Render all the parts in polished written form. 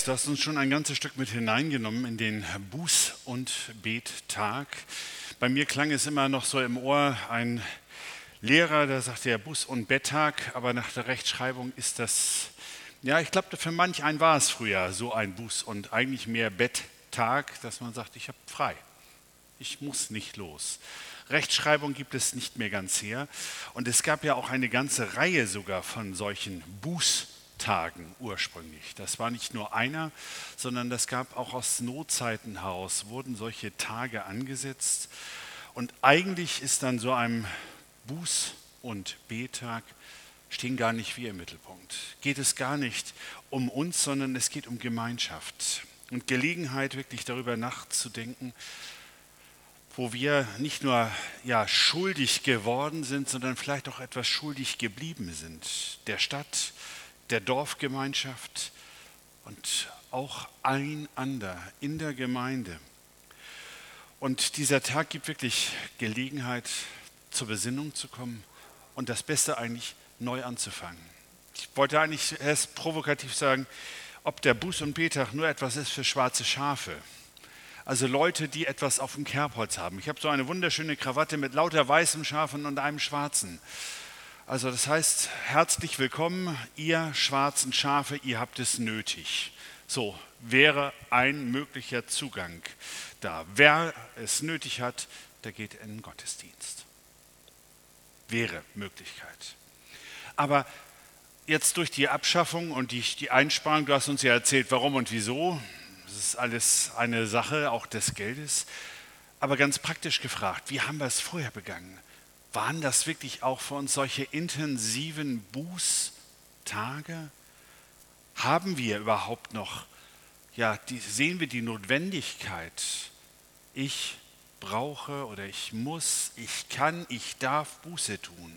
Du hast uns schon ein ganzes Stück mit hineingenommen in den Buß- und Bettag. Bei mir klang es immer noch so im Ohr, ein Lehrer, der sagte ja Buß- und Betttag, aber nach der Rechtschreibung ist das, ja, ich glaube, für manch einen war es früher so ein Buß- und eigentlich mehr Betttag, dass man sagt, ich habe frei, ich muss nicht los. Rechtschreibung gibt es nicht mehr ganz her. Und es gab ja auch eine ganze Reihe sogar von solchen Bußtagen ursprünglich. Das war nicht nur einer, sondern das gab auch aus Notzeiten heraus, wurden solche Tage angesetzt. Und eigentlich ist dann so ein Buß- und Bettag stehen gar nicht wir im Mittelpunkt. Geht es gar nicht um uns, sondern es geht um Gemeinschaft und Gelegenheit, wirklich darüber nachzudenken, wo wir nicht nur schuldig geworden sind, sondern vielleicht auch etwas schuldig geblieben sind. Der Stadt, der Dorfgemeinschaft und auch einander in der Gemeinde. Und dieser Tag gibt wirklich Gelegenheit, zur Besinnung zu kommen und das Beste eigentlich neu anzufangen. Ich wollte eigentlich erst provokativ sagen, ob der Buß- und Bettag nur etwas ist für schwarze Schafe. Also Leute, die etwas auf dem Kerbholz haben. Ich habe so eine wunderschöne Krawatte mit lauter weißen Schafen und einem schwarzen. Also das heißt, herzlich willkommen, ihr schwarzen Schafe, ihr habt es nötig. So wäre ein möglicher Zugang da. Wer es nötig hat, der geht in den Gottesdienst. Wäre Möglichkeit. Aber jetzt durch die Abschaffung und die Einsparung, du hast uns ja erzählt, warum und wieso. Das ist alles eine Sache auch des Geldes. Aber ganz praktisch gefragt, wie haben wir es vorher begangen? Waren das wirklich auch für uns solche intensiven Bußtage? Haben wir überhaupt noch, sehen wir die Notwendigkeit, ich brauche oder ich muss, ich kann, ich darf Buße tun?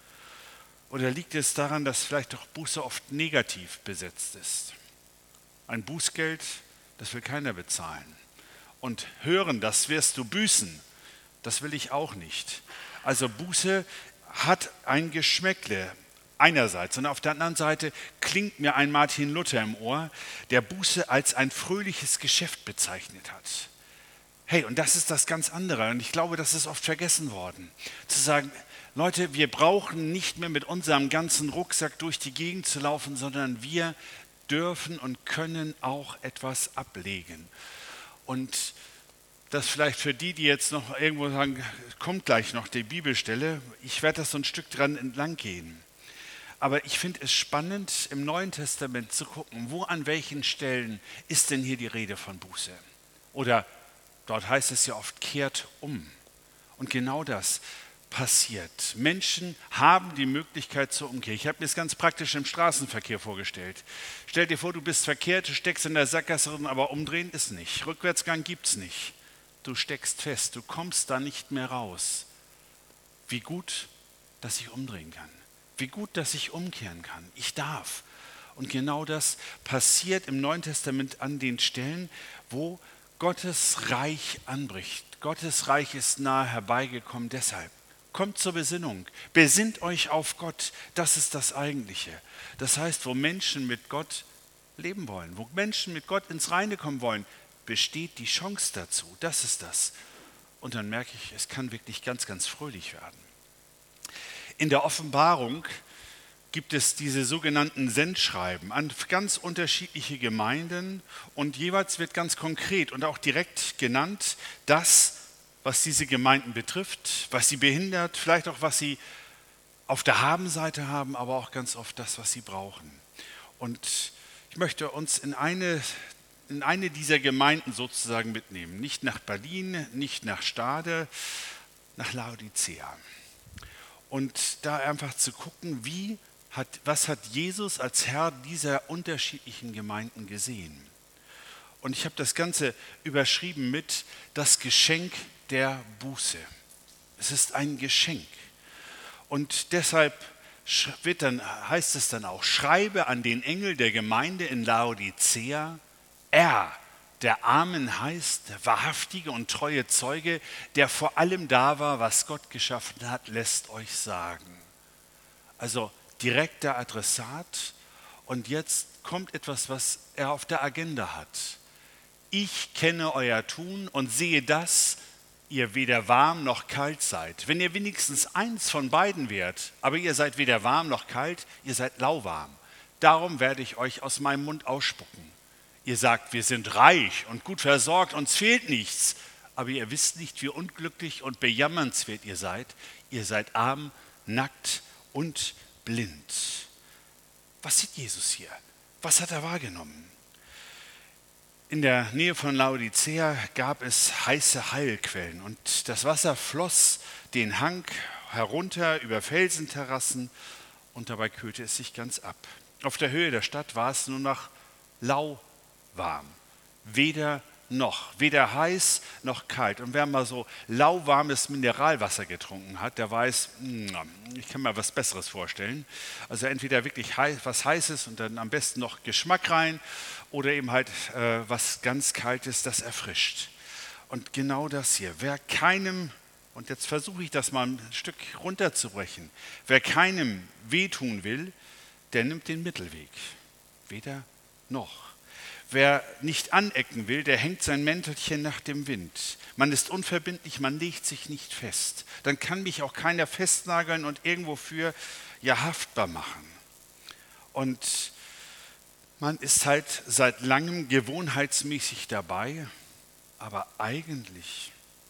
Oder liegt es daran, dass vielleicht doch Buße oft negativ besetzt ist? Ein Bußgeld, das will keiner bezahlen. Und hören, das wirst du büßen, das will ich auch nicht. Also Buße hat ein Geschmäckle einerseits und auf der anderen Seite klingt mir ein Martin Luther im Ohr, der Buße als ein fröhliches Geschäft bezeichnet hat. Hey, und das ist das ganz andere und ich glaube, das ist oft vergessen worden. Zu sagen, Leute, wir brauchen nicht mehr mit unserem ganzen Rucksack durch die Gegend zu laufen, sondern wir dürfen und können auch etwas ablegen. Und das vielleicht für die jetzt noch irgendwo sagen, kommt gleich noch die Bibelstelle, ich werde das so ein Stück dran entlang gehen. Aber ich finde es spannend, im Neuen Testament zu gucken, wo an welchen Stellen ist denn hier die Rede von Buße? Oder dort heißt es ja oft, kehrt um. Und genau das passiert. Menschen haben die Möglichkeit zur Umkehr. Ich habe mir das ganz praktisch im Straßenverkehr vorgestellt. Stell dir vor, du bist verkehrt, du steckst in der Sackgasse drin, aber umdrehen ist nicht. Rückwärtsgang gibt es nicht. Du steckst fest, du kommst da nicht mehr raus. Wie gut, dass ich umdrehen kann. Wie gut, dass ich umkehren kann. Ich darf. Und genau das passiert im Neuen Testament an den Stellen, wo Gottes Reich anbricht. Gottes Reich ist nahe herbeigekommen, deshalb. Kommt zur Besinnung, besinnt euch auf Gott, das ist das Eigentliche. Das heißt, wo Menschen mit Gott leben wollen, wo Menschen mit Gott ins Reine kommen wollen, besteht die Chance dazu, das ist das. Und dann merke ich, es kann wirklich ganz, ganz fröhlich werden. In der Offenbarung gibt es diese sogenannten Sendschreiben an ganz unterschiedliche Gemeinden und jeweils wird ganz konkret und auch direkt genannt, das, was diese Gemeinden betrifft, was sie behindert, vielleicht auch was sie auf der Habenseite haben, aber auch ganz oft das, was sie brauchen. Und ich möchte uns in eine dieser Gemeinden sozusagen mitnehmen, nicht nach Berlin, nicht nach Stade, nach Laodicea. Und da einfach zu gucken, was hat Jesus als Herr dieser unterschiedlichen Gemeinden gesehen? Und ich habe das Ganze überschrieben mit das Geschenk der Buße. Es ist ein Geschenk. Und deshalb heißt es dann auch, schreibe an den Engel der Gemeinde in Laodicea, der Amen heißt, der wahrhaftige und treue Zeuge, der vor allem da war, was Gott geschaffen hat, lässt euch sagen. Also direkter Adressat und jetzt kommt etwas, was er auf der Agenda hat. Ich kenne euer Tun und sehe, dass ihr weder warm noch kalt seid. Wenn ihr wenigstens eins von beiden wärt, aber ihr seid weder warm noch kalt, ihr seid lauwarm. Darum werde ich euch aus meinem Mund ausspucken. Ihr sagt, wir sind reich und gut versorgt, uns fehlt nichts. Aber ihr wisst nicht, wie unglücklich und bejammernswert ihr seid. Ihr seid arm, nackt und blind. Was sieht Jesus hier? Was hat er wahrgenommen? In der Nähe von Laodicea gab es heiße Heilquellen und das Wasser floss den Hang herunter über Felsenterrassen und dabei kühlte es sich ganz ab. Auf der Höhe der Stadt war es nur noch lauwarm, weder heiß noch kalt. Und wer mal so lauwarmes Mineralwasser getrunken hat, der weiß, ich kann mir was Besseres vorstellen. Also entweder wirklich was Heißes und dann am besten noch Geschmack rein oder eben halt was ganz Kaltes, das erfrischt. Und genau das hier, wer keinem, und jetzt versuche ich das mal ein Stück runterzubrechen, wer keinem wehtun will, der nimmt den Mittelweg. Weder noch. Wer nicht anecken will, der hängt sein Mäntelchen nach dem Wind. Man ist unverbindlich, man legt sich nicht fest. Dann kann mich auch keiner festnageln und irgendwo für haftbar machen. Und man ist halt seit langem gewohnheitsmäßig dabei, aber eigentlich,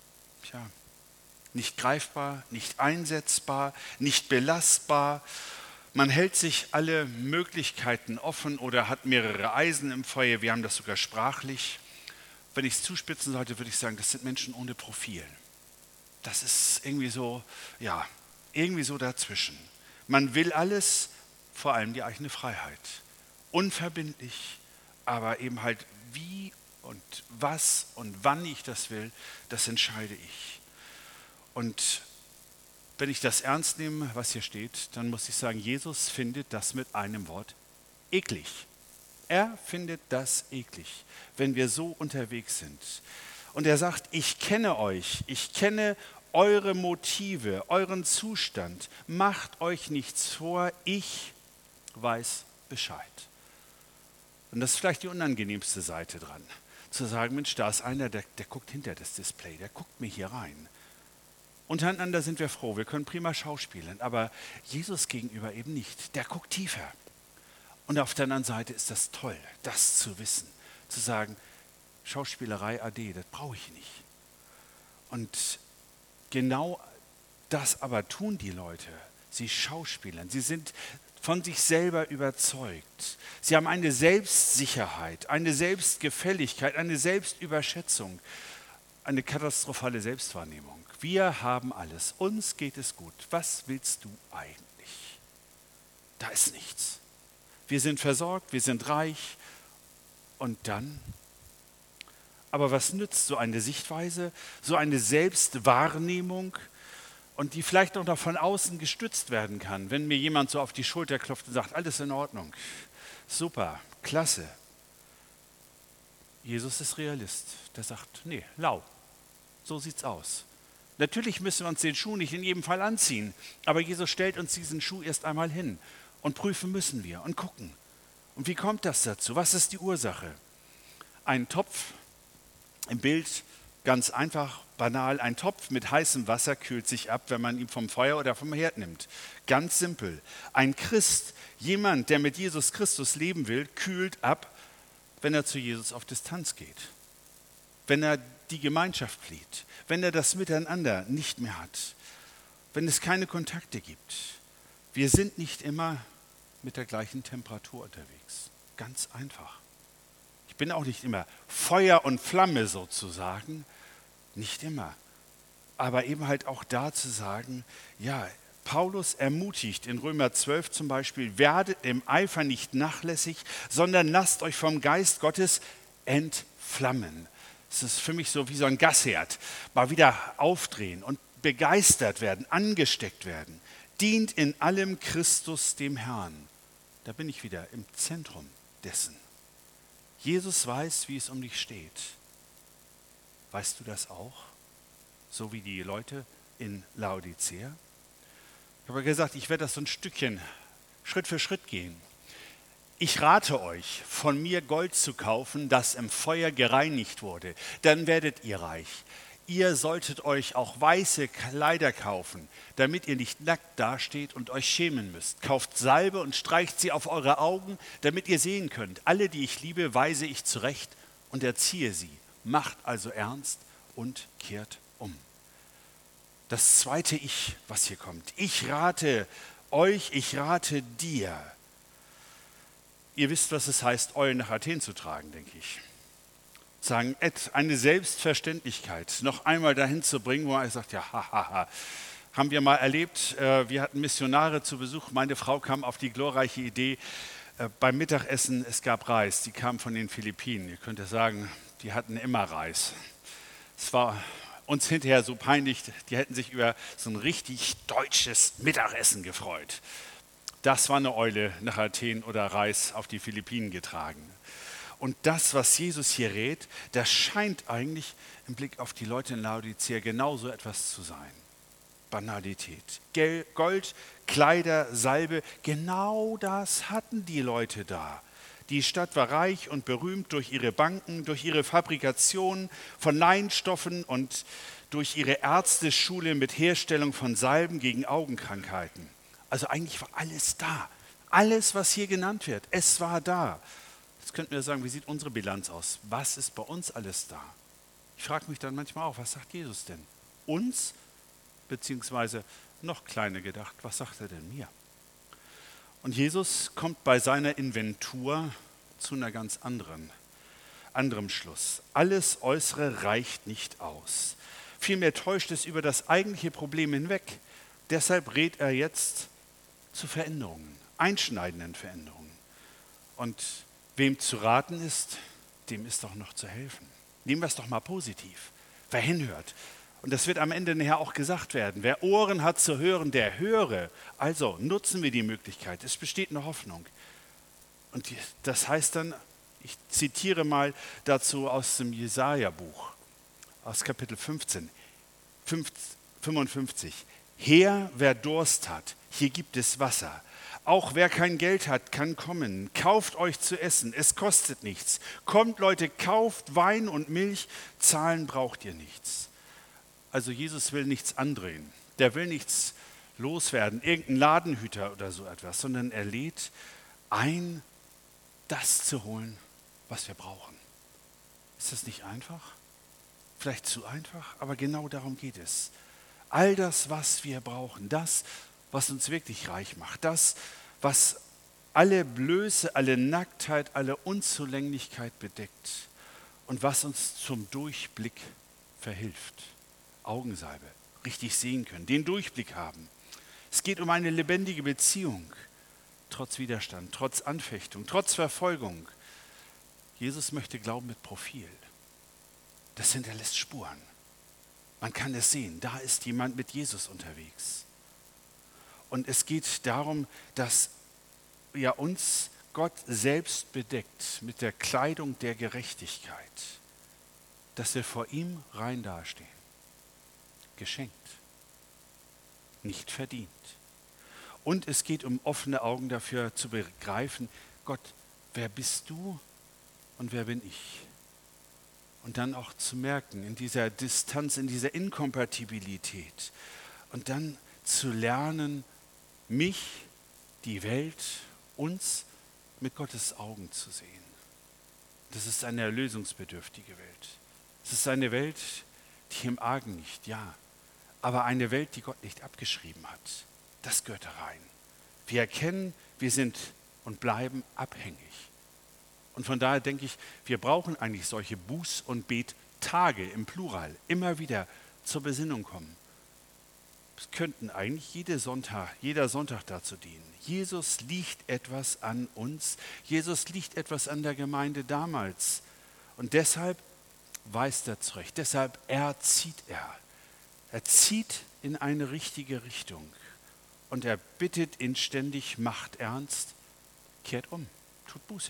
nicht greifbar, nicht einsetzbar, nicht belastbar. Man hält sich alle Möglichkeiten offen oder hat mehrere Eisen im Feuer. Wir haben das sogar sprachlich. Wenn ich es zuspitzen sollte, würde ich sagen, das sind Menschen ohne Profil. Das ist irgendwie so dazwischen. Man will alles, vor allem die eigene Freiheit. Unverbindlich, aber eben halt wie und was und wann ich das will, das entscheide ich. Und wenn ich das ernst nehme, was hier steht, dann muss ich sagen, Jesus findet das mit einem Wort eklig. Er findet das eklig, wenn wir so unterwegs sind. Und er sagt, ich kenne euch, ich kenne eure Motive, euren Zustand. Macht euch nichts vor, ich weiß Bescheid. Und das ist vielleicht die unangenehmste Seite dran. Zu sagen, Mensch, da ist einer, der guckt hinter das Display, der guckt mir hier rein. Untereinander sind wir froh, wir können prima schauspielen, aber Jesus gegenüber eben nicht. Der guckt tiefer. Und auf der anderen Seite ist das toll, das zu wissen, zu sagen, Schauspielerei ade, das brauche ich nicht. Und genau das aber tun die Leute. Sie schauspielern, sie sind von sich selber überzeugt. Sie haben eine Selbstsicherheit, eine Selbstgefälligkeit, eine Selbstüberschätzung, eine katastrophale Selbstwahrnehmung. Wir haben alles, uns geht es gut. Was willst du eigentlich? Da ist nichts. Wir sind versorgt, wir sind reich und dann? Aber was nützt so eine Sichtweise, so eine Selbstwahrnehmung und die vielleicht auch noch von außen gestützt werden kann, wenn mir jemand so auf die Schulter klopft und sagt, alles in Ordnung, super, klasse. Jesus ist Realist, der sagt, nee, lau, so sieht's aus. Natürlich müssen wir uns den Schuh nicht in jedem Fall anziehen, aber Jesus stellt uns diesen Schuh erst einmal hin und prüfen müssen wir und gucken. Und wie kommt das dazu? Was ist die Ursache? Ein Topf, im Bild ganz einfach, banal, ein Topf mit heißem Wasser kühlt sich ab, wenn man ihn vom Feuer oder vom Herd nimmt. Ganz simpel. Ein Christ, jemand, der mit Jesus Christus leben will, kühlt ab, wenn er zu Jesus auf Distanz geht. Wenn er die Gemeinschaft flieht, wenn er das Miteinander nicht mehr hat, wenn es keine Kontakte gibt. Wir sind nicht immer mit der gleichen Temperatur unterwegs. Ganz einfach. Ich bin auch nicht immer Feuer und Flamme sozusagen, nicht immer. Aber eben halt auch da zu sagen, Paulus ermutigt in Römer 12 zum Beispiel, werdet im Eifer nicht nachlässig, sondern lasst euch vom Geist Gottes entflammen. Es ist für mich so wie so ein Gasherd. Mal wieder aufdrehen und begeistert werden, angesteckt werden. Dient in allem Christus dem Herrn. Da bin ich wieder im Zentrum dessen. Jesus weiß, wie es um dich steht. Weißt du das auch? So wie die Leute in Laodicea? Ich habe gesagt, ich werde das so ein Stückchen Schritt für Schritt gehen. Ich rate euch, von mir Gold zu kaufen, das im Feuer gereinigt wurde, dann werdet ihr reich. Ihr solltet euch auch weiße Kleider kaufen, damit ihr nicht nackt dasteht und euch schämen müsst. Kauft Salbe und streicht sie auf eure Augen, damit ihr sehen könnt. Alle, die ich liebe, weise ich zurecht und erziehe sie. Macht also ernst und kehrt um. Das zweite Ich, was hier kommt. Ich rate euch, ich rate dir. Ihr wisst, was es heißt, Eulen nach Athen zu tragen, denke ich. Sagen, eine Selbstverständlichkeit, noch einmal dahin zu bringen, wo man sagt, ja, hahaha, haben wir mal erlebt, wir hatten Missionare zu Besuch, meine Frau kam auf die glorreiche Idee, beim Mittagessen, es gab Reis, die kamen von den Philippinen, ihr könnt ja sagen, die hatten immer Reis. Es war uns hinterher so peinlich, die hätten sich über so ein richtig deutsches Mittagessen gefreut. Das war eine Eule nach Athen oder Reis auf die Philippinen getragen. Und das, was Jesus hier rät, das scheint eigentlich im Blick auf die Leute in Laodicea genauso etwas zu sein. Banalität. Gold, Kleider, Salbe, genau das hatten die Leute da. Die Stadt war reich und berühmt durch ihre Banken, durch ihre Fabrikation von Leinstoffen und durch ihre Ärzteschule mit Herstellung von Salben gegen Augenkrankheiten. Also eigentlich war alles da. Alles, was hier genannt wird, es war da. Jetzt könnten wir sagen, wie sieht unsere Bilanz aus? Was ist bei uns alles da? Ich frage mich dann manchmal auch, was sagt Jesus denn? Uns, beziehungsweise noch kleiner gedacht, was sagt er denn mir? Und Jesus kommt bei seiner Inventur zu einer ganz anderem Schluss. Alles Äußere reicht nicht aus. Vielmehr täuscht es über das eigentliche Problem hinweg. Deshalb rät er jetzt zu Veränderungen, einschneidenden Veränderungen. Und wem zu raten ist, dem ist doch noch zu helfen. Nehmen wir es doch mal positiv. Wer hinhört. Und das wird am Ende nachher auch gesagt werden. Wer Ohren hat zu hören, der höre. Also nutzen wir die Möglichkeit. Es besteht eine Hoffnung. Und das heißt dann, ich zitiere mal dazu aus dem Jesaja-Buch, aus Kapitel 55. Her, wer Durst hat, hier gibt es Wasser. Auch wer kein Geld hat, kann kommen. Kauft euch zu essen, es kostet nichts. Kommt Leute, kauft Wein und Milch, zahlen braucht ihr nichts. Also Jesus will nichts andrehen. Der will nichts loswerden, irgendein Ladenhüter oder so etwas, sondern er lädt ein, das zu holen, was wir brauchen. Ist das nicht einfach? Vielleicht zu einfach, aber genau darum geht es. All das, was wir brauchen, das, was uns wirklich reich macht, das, was alle Blöße, alle Nacktheit, alle Unzulänglichkeit bedeckt und was uns zum Durchblick verhilft. Augensalbe, richtig sehen können, den Durchblick haben. Es geht um eine lebendige Beziehung, trotz Widerstand, trotz Anfechtung, trotz Verfolgung. Jesus möchte Glauben mit Profil. Das hinterlässt Spuren. Man kann es sehen, da ist jemand mit Jesus unterwegs. Und es geht darum, dass ja uns Gott selbst bedeckt mit der Kleidung der Gerechtigkeit, dass wir vor ihm rein dastehen. Geschenkt, nicht verdient. Und es geht um offene Augen dafür zu begreifen, Gott, wer bist du und wer bin ich? Und dann auch zu merken, in dieser Distanz, in dieser Inkompatibilität und dann zu lernen, mich, die Welt, uns mit Gottes Augen zu sehen. Das ist eine erlösungsbedürftige Welt. Es ist eine Welt, die im Argen liegt, ja, aber eine Welt, die Gott nicht abgeschrieben hat. Das gehört da rein. Wir erkennen, wir sind und bleiben abhängig. Und von daher denke ich, wir brauchen eigentlich solche Buß- und Bet-Tage im Plural, immer wieder zur Besinnung kommen. Es könnten eigentlich jeder Sonntag dazu dienen. Jesus liegt etwas an uns, Jesus liegt etwas an der Gemeinde damals. Und deshalb weist er zurecht, deshalb erzieht er. Er zieht in eine richtige Richtung. Und er bittet inständig, macht ernst, kehrt um, tut Buße.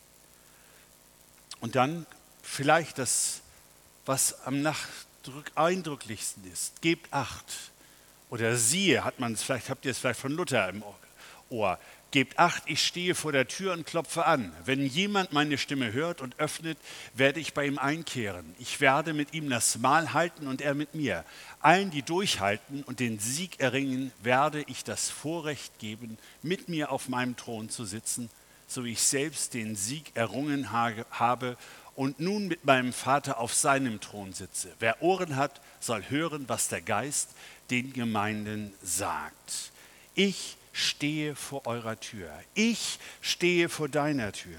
Und dann vielleicht das, was am eindrücklichsten ist, gebt Acht. Oder siehe, habt ihr es vielleicht von Luther im Ohr, Gebt acht, ich stehe vor der Tür und klopfe an. Wenn jemand meine Stimme hört und öffnet, werde ich bei ihm einkehren. Ich werde mit ihm das Mahl halten und er mit mir. Allen, die durchhalten und den Sieg erringen, werde ich das Vorrecht geben, mit mir auf meinem Thron zu sitzen, so wie ich selbst den Sieg errungen habe und nun mit meinem Vater auf seinem Thron sitze. Wer Ohren hat, soll hören, was der Geist den Gemeinden sagt. Ich stehe vor eurer Tür. Ich stehe vor deiner Tür.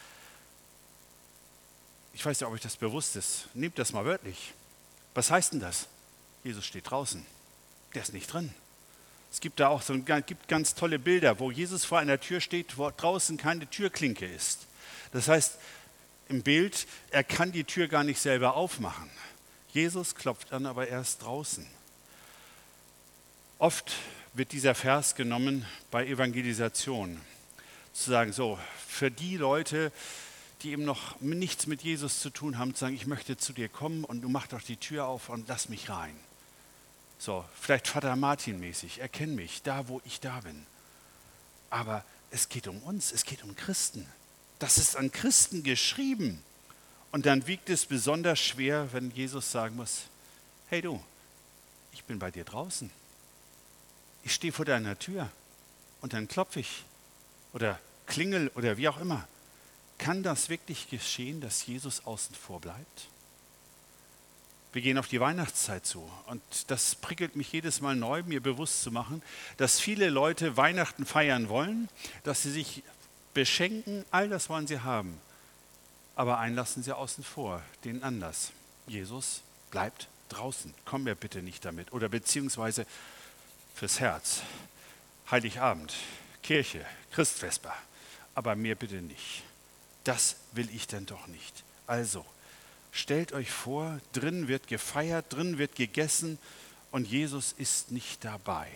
Ich weiß nicht, ob euch das bewusst ist. Nehmt das mal wörtlich. Was heißt denn das? Jesus steht draußen. Der ist nicht drin. Es gibt da auch gibt ganz tolle Bilder, wo Jesus vor einer Tür steht, wo draußen keine Türklinke ist. Das heißt, im Bild, er kann die Tür gar nicht selber aufmachen. Jesus klopft an, aber er ist draußen. Oft wird dieser Vers genommen bei Evangelisation. Zu sagen, so, für die Leute, die eben noch nichts mit Jesus zu tun haben, zu sagen, ich möchte zu dir kommen und du mach doch die Tür auf und lass mich rein. So, vielleicht Vater Martin mäßig, erkenn mich, da wo ich da bin. Aber es geht um uns, es geht um Christen. Das ist an Christen geschrieben. Und dann wiegt es besonders schwer, wenn Jesus sagen muss, hey du, ich bin bei dir draußen. Ich stehe vor deiner Tür und dann klopfe ich oder klingel oder wie auch immer. Kann das wirklich geschehen, dass Jesus außen vor bleibt? Wir gehen auf die Weihnachtszeit zu und das prickelt mich jedes Mal neu, mir bewusst zu machen, dass viele Leute Weihnachten feiern wollen, dass sie sich beschenken, all das wollen sie haben. Aber einen lassen sie außen vor, den Anlass. Jesus bleibt draußen, komm mir bitte nicht damit. Oder beziehungsweise fürs Herz, Heiligabend, Kirche, Christvesper, aber mir bitte nicht. Das will ich denn doch nicht. Also, stellt euch vor, drin wird gefeiert, drin wird gegessen und Jesus ist nicht dabei.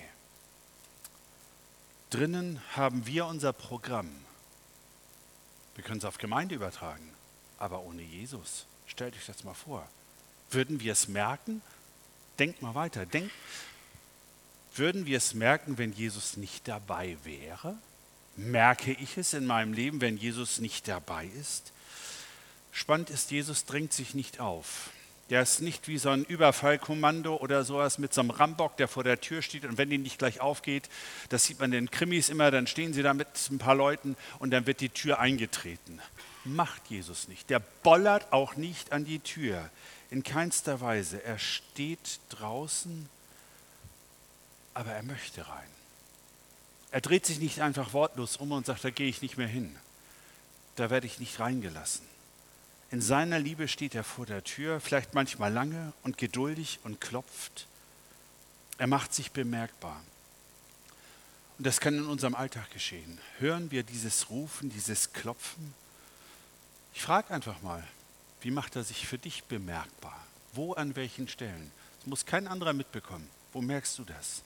Drinnen haben wir unser Programm. Wir können es auf Gemeinde übertragen, aber ohne Jesus. Stellt euch das mal vor. Würden wir es merken? Denkt mal weiter. Würden wir es merken, wenn Jesus nicht dabei wäre? Merke ich es in meinem Leben, wenn Jesus nicht dabei ist? Spannend ist, Jesus drängt sich nicht auf. Der ist nicht wie so ein Überfallkommando oder sowas mit so einem Rambock, der vor der Tür steht und wenn die nicht gleich aufgeht, das sieht man in den Krimis immer, dann stehen sie da mit ein paar Leuten und dann wird die Tür eingetreten. Macht Jesus nicht. Der bollert auch nicht an die Tür. In keinster Weise. Er steht draußen, aber er möchte rein. Er dreht sich nicht einfach wortlos um und sagt, da gehe ich nicht mehr hin. Da werde ich nicht reingelassen. In seiner Liebe steht er vor der Tür, vielleicht manchmal lange und geduldig und klopft. Er macht sich bemerkbar. Und das kann in unserem Alltag geschehen. Hören wir dieses Rufen, dieses Klopfen? Ich frage einfach mal, wie macht er sich für dich bemerkbar? Wo, an welchen Stellen? Das muss kein anderer mitbekommen. Wo merkst du das?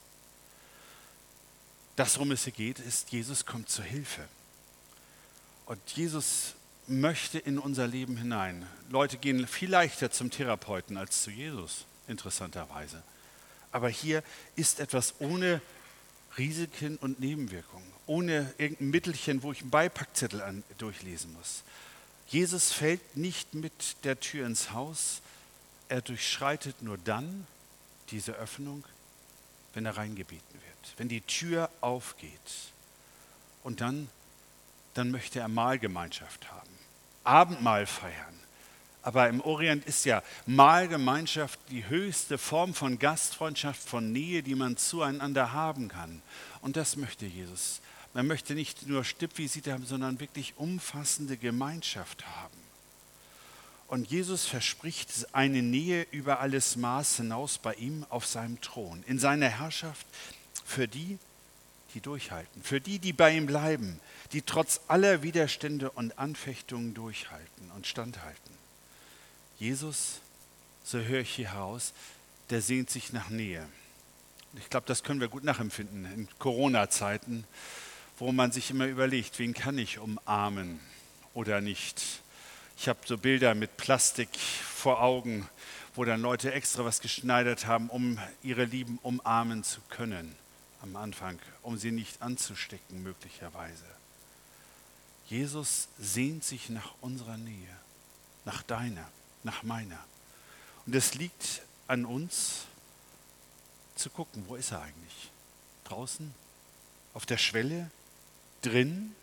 Das, worum es hier geht, ist, Jesus kommt zur Hilfe. Und Jesus möchte in unser Leben hinein. Leute gehen viel leichter zum Therapeuten als zu Jesus, interessanterweise. Aber hier ist etwas ohne Risiken und Nebenwirkungen, ohne irgendein Mittelchen, wo ich einen Beipackzettel durchlesen muss. Jesus fällt nicht mit der Tür ins Haus, er durchschreitet nur dann diese Öffnung, wenn er reingebeten wird, wenn die Tür aufgeht. Und dann möchte er Mahlgemeinschaft haben, Abendmahl feiern. Aber im Orient ist ja Mahlgemeinschaft die höchste Form von Gastfreundschaft, von Nähe, die man zueinander haben kann. Und das möchte Jesus. Man möchte nicht nur Stippvisite haben, sondern wirklich umfassende Gemeinschaft haben. Und Jesus verspricht eine Nähe über alles Maß hinaus bei ihm auf seinem Thron, in seiner Herrschaft für die, die durchhalten, für die, die bei ihm bleiben, die trotz aller Widerstände und Anfechtungen durchhalten und standhalten. Jesus, so höre ich hier heraus, der sehnt sich nach Nähe. Ich glaube, das können wir gut nachempfinden in Corona-Zeiten, wo man sich immer überlegt, wen kann ich umarmen oder nicht. Ich habe so Bilder mit Plastik vor Augen, wo dann Leute extra was geschneidert haben, um ihre Lieben umarmen zu können. am Anfang, um sie nicht anzustecken möglicherweise. Jesus sehnt sich nach unserer Nähe, nach deiner, nach meiner. Und es liegt an uns zu gucken, wo ist er eigentlich? Draußen? Auf der Schwelle? Drin?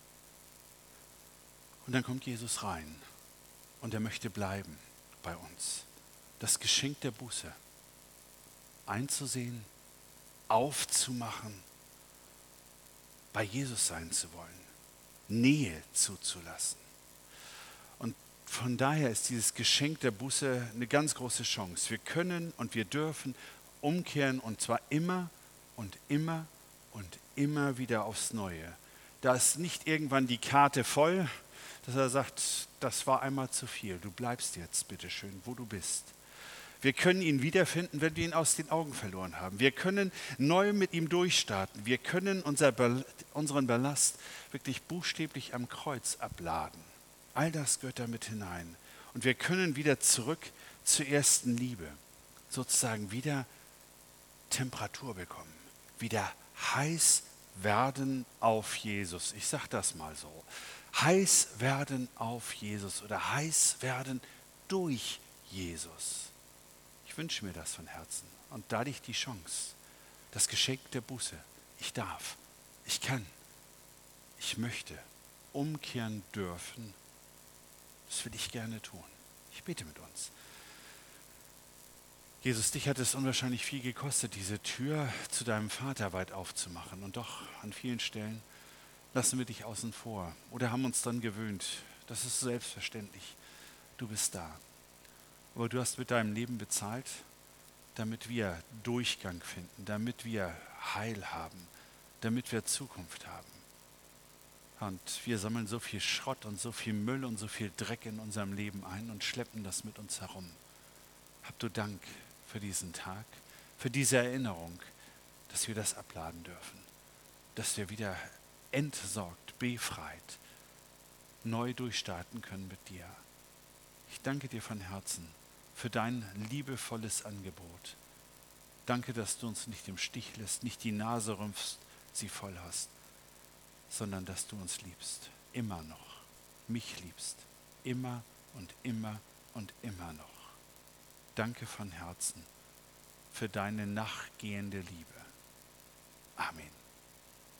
Und dann kommt Jesus rein und er möchte bleiben bei uns. Das Geschenk der Buße einzusehen, aufzumachen, bei Jesus sein zu wollen, Nähe zuzulassen. Und von daher ist dieses Geschenk der Buße eine ganz große Chance. Wir können und wir dürfen umkehren und zwar immer und immer und immer wieder aufs Neue. Da ist nicht irgendwann die Karte voll, dass er sagt, das war einmal zu viel, du bleibst jetzt bitteschön, wo du bist. Wir können ihn wiederfinden, wenn wir ihn aus den Augen verloren haben. Wir können neu mit ihm durchstarten. Wir können unseren Ballast wirklich buchstäblich am Kreuz abladen. All das gehört da mit hinein. Und wir können wieder zurück zur ersten Liebe, sozusagen wieder Temperatur bekommen, wieder heiß werden auf Jesus. Ich sage das mal so. Heiß werden auf Jesus oder heiß werden durch Jesus. Ich wünsche mir das von Herzen. Und da liegt die Chance, das Geschenk der Buße. Ich darf, ich kann, ich möchte umkehren dürfen. Das will ich gerne tun. Ich bete mit uns. Jesus, dich hat es unwahrscheinlich viel gekostet, diese Tür zu deinem Vater weit aufzumachen. Und doch an vielen Stellen lassen wir dich außen vor oder haben uns dann gewöhnt. Das ist selbstverständlich. Du bist da. Aber du hast mit deinem Leben bezahlt, damit wir Durchgang finden, damit wir Heil haben, damit wir Zukunft haben. Und wir sammeln so viel Schrott und so viel Müll und so viel Dreck in unserem Leben ein und schleppen das mit uns herum. Hab du Dank für diesen Tag, für diese Erinnerung, dass wir das abladen dürfen, dass wir wieder entsorgt, befreit, neu durchstarten können mit dir. Ich danke dir von Herzen für dein liebevolles Angebot. Danke, dass du uns nicht im Stich lässt, nicht die Nase rümpfst, sie voll hast, sondern dass du uns liebst, immer noch, mich liebst, immer und immer und immer noch. Danke von Herzen für deine nachgehende Liebe. Amen.